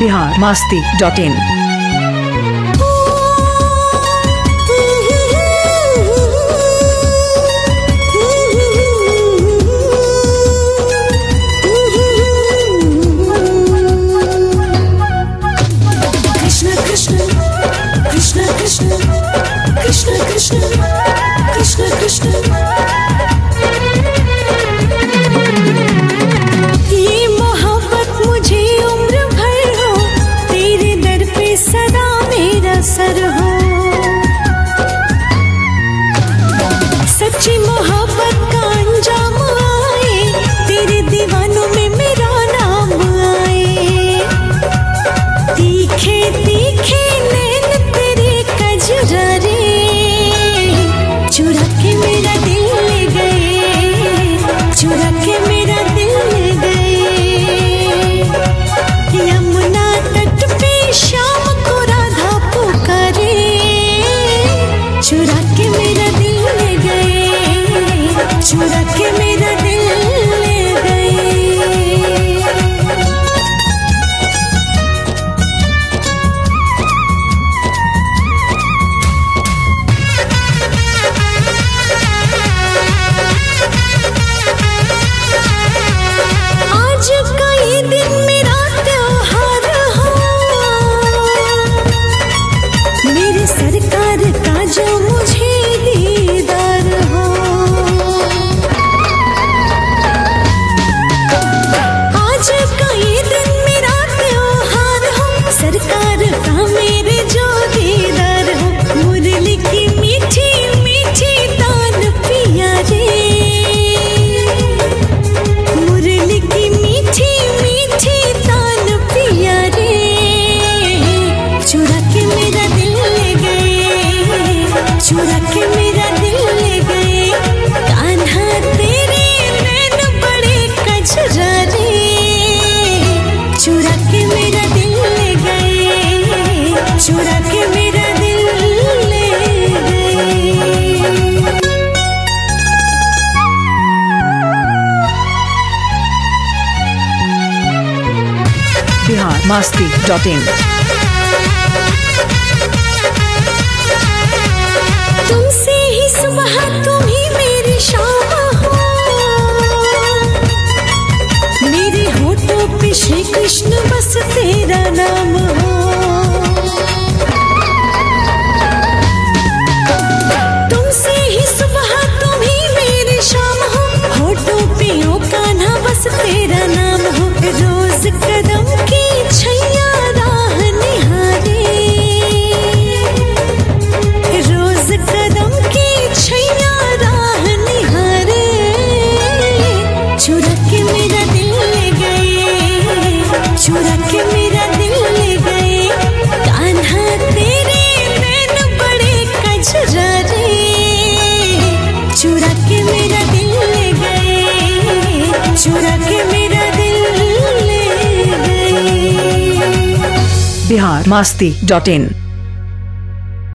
biharmasti.in। सच्ची मोहब्बत का अंजाम आए, तेरे दीवानों में मेरा नाम आए। तीखे तीखे नैन तेरे कजरा रे, चुरा के मेरा दिल ले गए, चुरा के मेरा दिल ले गए। यमुना तट पे शाम को राधा पुकारे, चुरा के मेरा दिल ले गए, चुरा के मेरा दिल ले गए। आज का ये दिन मेरा त्योहार हो, मेरे सरकार का जो मुझे दीदार हो। आज का ये दिन मेरा त्योहार हो, सरकार का मेरे जो दीदार हो। मुरली की मीठी मीठी तान पिया रे, मुरली की मीठी मीठी तान पिया रे, चुरा के मेरा दिल ले गए, चुरा के मेरा दिल ले गए। कान्हा तेरे नैन बड़े कजरा रे, चुरा के मेरा दिल ले गए, चुरा के मेरा दिल ले गए। biharmasti.in। तुमसे ही सुबह तुम ही मेरी शाम हो, मेरे होठों पे श्री कृष्ण बस तेरा नाम हो। तुमसे ही सुबह तुम ही मेरी शाम हो, होठों पे ओ कान्हा बस तेरा नाम हो। रोज कदम की छैया राह निहारे, रोज कदम की छैया राह निहारे, चुरा के मेरा दिल ले गए, चुरा के मेरा दिल ले गए। कान्हा तेरे नैन बड़े कजरा रे, चुरा के मेरा दिल ले गए, चुरा के मेरा दिल ले गए। biharmasti.in।